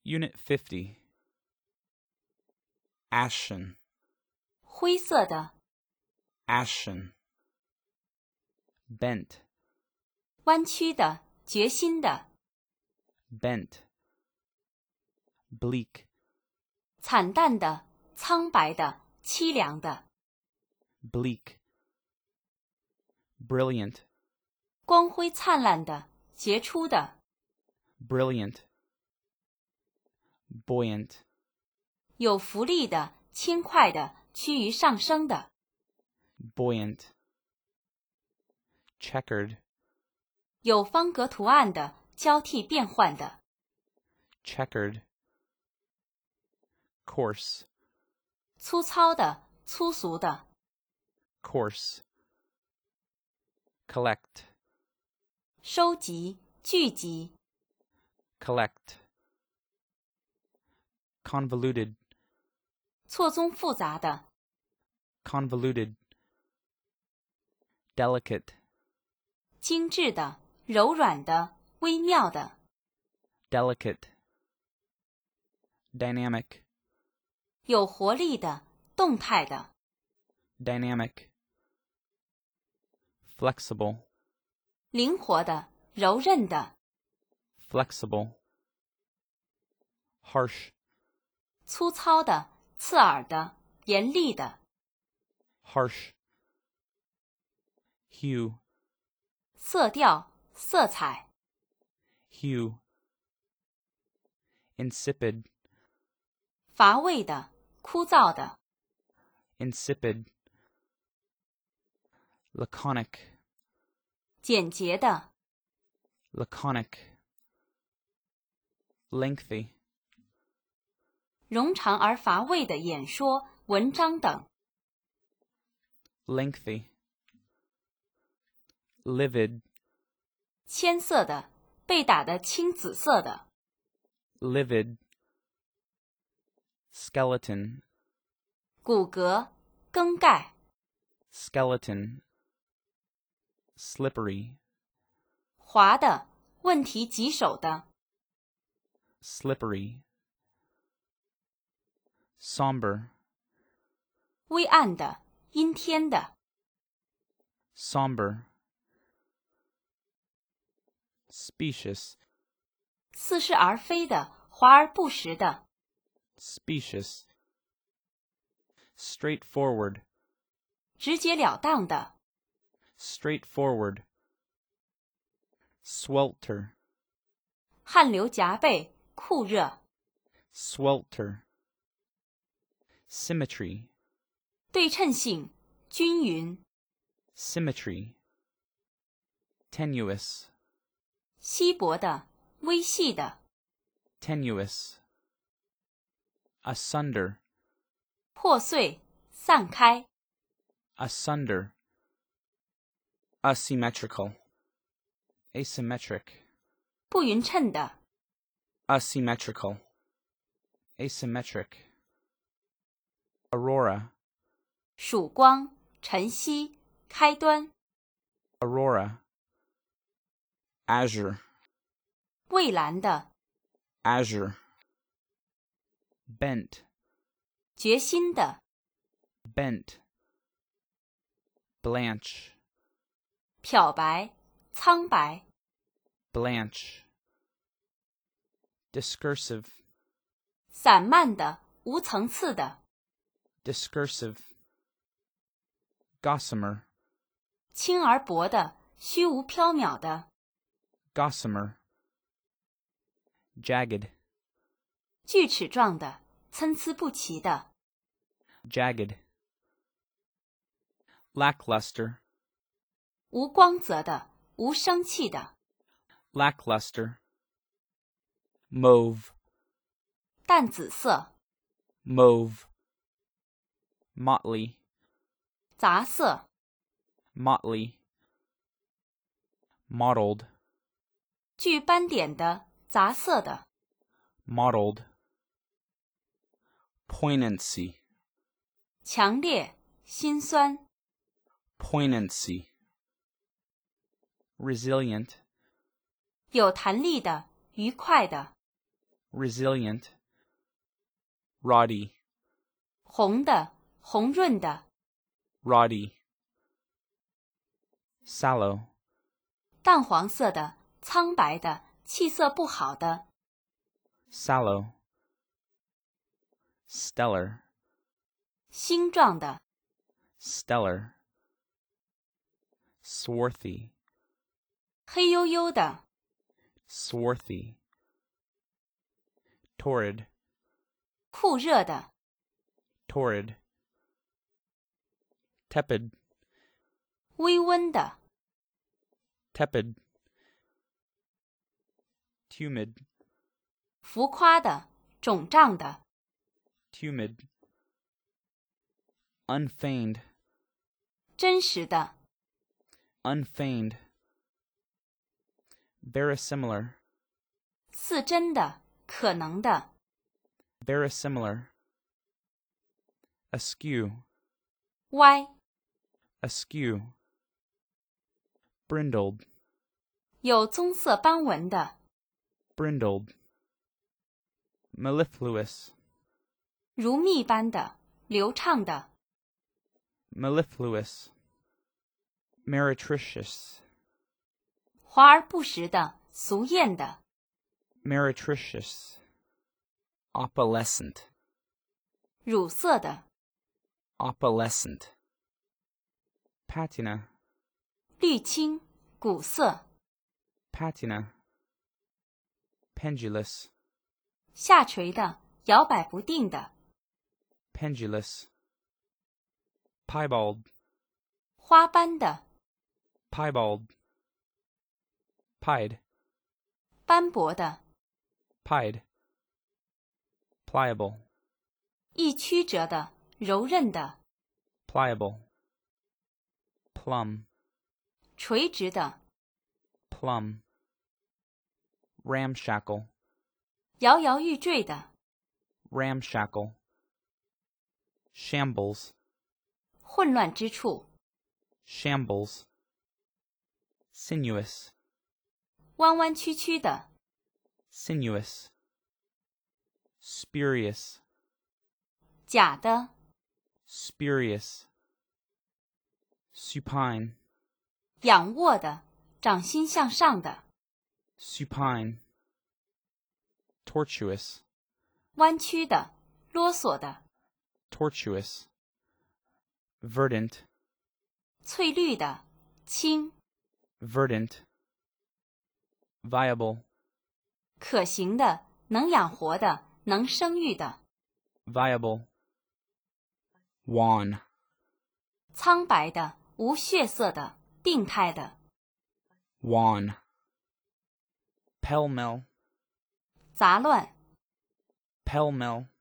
Unit 50. Ashen. 灰色的， Ashen. Bent. 弯曲的，决心的， Bent. Bleak. 惨淡的，苍白的，凄凉的， Bleak. Brilliant. 光辉灿烂的，杰出的， Brilliant. Buoyant. 有浮力的，轻快的，趋于上升的， Buoyant. Checkered. 有方格图案的，交替变换的， Checkered. Coarse. 粗糙的，粗俗的， Coarse. Collect. 收集，聚集， Collect. Convoluted. 错综复杂的， Convoluted. Delicate. 精致的，柔软的，微妙的， Delicate. Dynamic. 有活力的，动态的， Dynamic. Flexible. 灵活的，柔韧的， Flexible. Harsh. 粗糙的，刺耳的，严厉的， Harsh. Hue. 色调，色彩， Hue. Insipid. 乏味的，枯燥的， Insipid. Laconic. 简洁的， Laconic. Lengthy. 冗长而乏味的演说、文章等， Lengthy. Livid. 铅色的，被打得青紫色的， Livid. Skeleton. 骨骼，更盖， Skeleton. Slippery. 滑的，问题棘手的， Slippery. Somber. 微暗的，阴天的， Somber. Specious. 似是而非的，华而不实的， Specious. Straightforward. 直截了当的， Straightforward. Swelter. 汗流浃背，酷热， Swelter. Symmetry. 对称性，均匀， Symmetry. Tenuous. 稀薄的，微细的， Tenuous. Asunder. 破碎，散开， Asunder. Asymmetrical. Asymmetric. 不匀称的， Asymmetrical. Asymmetric. Aurora. 曙光，晨曦，开端， Aurora. Azure. 蔚蓝的， Azure. Bent. 决心的， Bent. Blanche. 漂白，苍白， Blanche. Discursive. 散漫的，无层次的， Discursive. Gossamer. 轻而薄的，虚无缥缈的， Gossamer. Jagged. 锯齿状的，参差不齐的， Jagged. Lackluster. 无光泽的，无生气的， Lackluster. Mauve. 淡紫色， Mauve. Motley. 杂色， Motley. Mottled. 具斑点的，杂色的， Mottled. Poignancy. 强烈，心酸， Poignancy. Resilient. 有弹力的，愉快的， resilient, ruddy, 红的，红润的， ruddy, sallow, 淡黄色的，苍白的，气色不好的， sallow, stellar, 星状的， stellar, swarthy, 黑黝黝的， swarthy, torrid, 酷热的， torrid, tepid, 微温的， tepid, tumid, 浮夸的，肿胀的， tumid, unfeigned, 真实的， unfeigned, verisimilar, 似真的，可能的， verisimilar, askew, 歪， askew, brindled, 有棕色斑纹的， brindled, mellifluous, 如蜜般的，流畅的， mellifluous, meretricious, 华而不实的，俗艳的， meretricious, opalescent, 乳色的， opalescent, patina, 绿青，古色， patina, pendulous, 下垂的，摇摆不定的， pendulous, piebald, 花斑的， piebald, pied, 斑驳的， pied, pliable, 易曲折的，柔韧的， pliable, plumb, 垂直的， plumb, ramshackle, 摇摇欲坠的， ramshackle, shambles, 混乱之处， shambles, sinuous, 弯弯曲曲的， sinuous, spurious, 假的， spurious, supine, 仰卧的，掌心向上的， supine, tortuous, 弯曲的，啰嗦的， tortuous, verdant, 翠绿的，青， verdant, viable, 可行的，能养活的，能生育的， viable, wan, 苍白的，无血色的，病态的， wan, pell-mell, 杂乱， pell-mell,